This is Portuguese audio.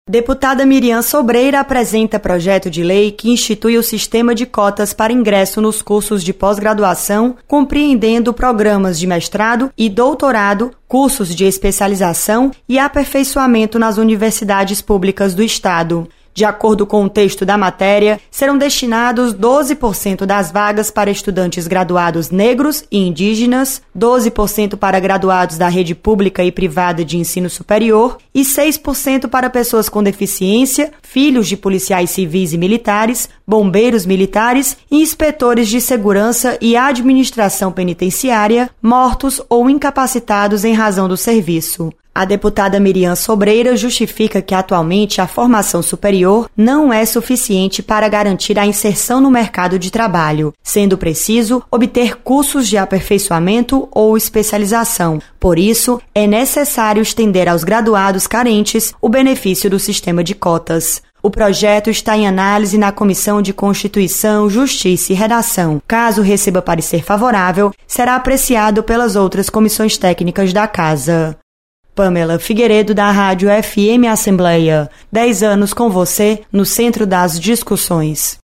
Deputada Miriam Sobreira apresenta projeto de lei que institui o sistema de cotas para ingresso nos cursos de pós-graduação, compreendendo programas de mestrado e doutorado, cursos de especialização e aperfeiçoamento nas universidades públicas do Estado. De acordo com o texto da matéria, serão destinados 12% das vagas para estudantes graduados negros e indígenas, 12% para graduados da rede pública e privada de ensino superior e 6% para pessoas com deficiência, filhos de policiais civis e militares, bombeiros militares e inspetores de segurança e administração penitenciária, mortos ou incapacitados em razão do serviço. A deputada Miriam Sobreira justifica que atualmente a formação superior não é suficiente para garantir a inserção no mercado de trabalho, sendo preciso obter cursos de aperfeiçoamento ou especialização. Por isso, é necessário estender aos graduados carentes o benefício do sistema de cotas. O projeto está em análise na Comissão de Constituição, Justiça e Redação. Caso receba parecer favorável, será apreciado pelas outras comissões técnicas da Casa. Pamela Figueiredo, da Rádio FM Assembleia. 10 anos com você, no centro das discussões.